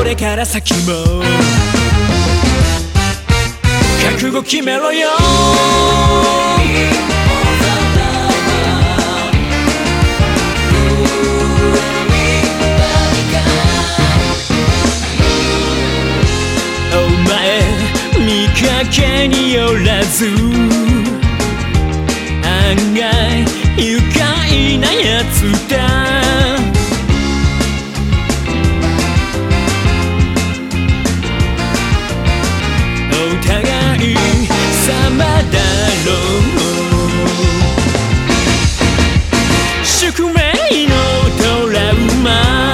れから先も覚悟決めろよ。お前見かけによらず案外愉快なやつだ。お互い様だろう。宿命のトラウマ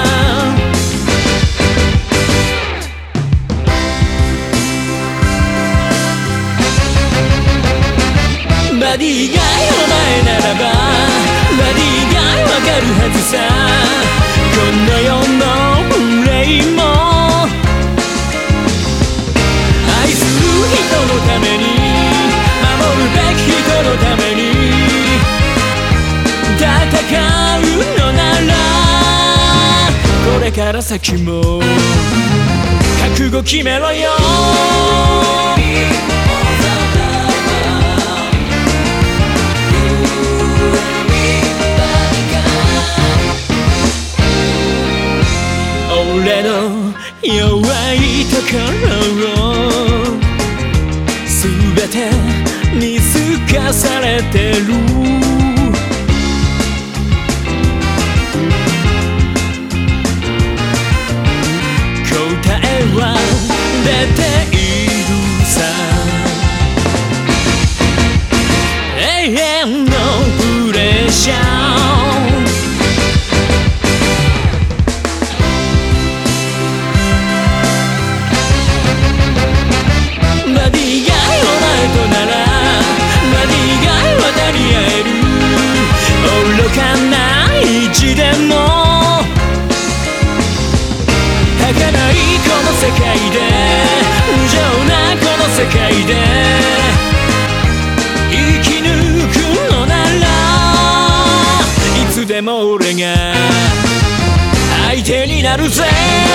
バディがお前ならばバディがわかるはずさ。この世のプレイも愛する人のために守るべき人のために戦うのならこれから先も覚悟決めろよ。俺の弱いところを全て見透かされてる。答えは出ているさ。永遠のプレッシャー愚かな意地でも儚いこの世界で無情なこの世界で生き抜くのならいつでも俺が相手になるぜ。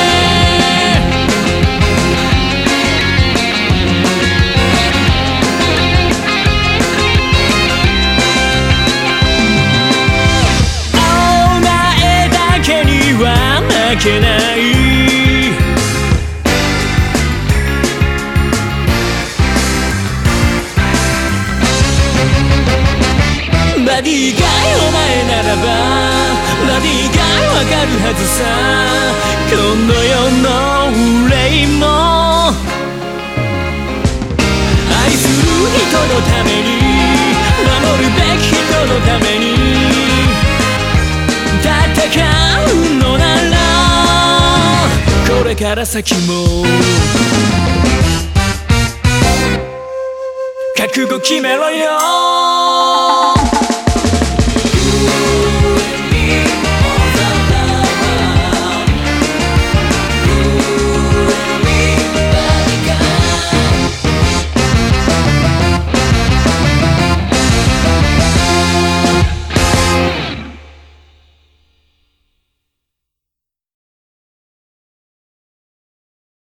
負けないバディがお前ならばバディがわかるはずさ。この世の憂いも愛する人のために守るべき人のために戦うのならこれから先も覚悟決めろよ。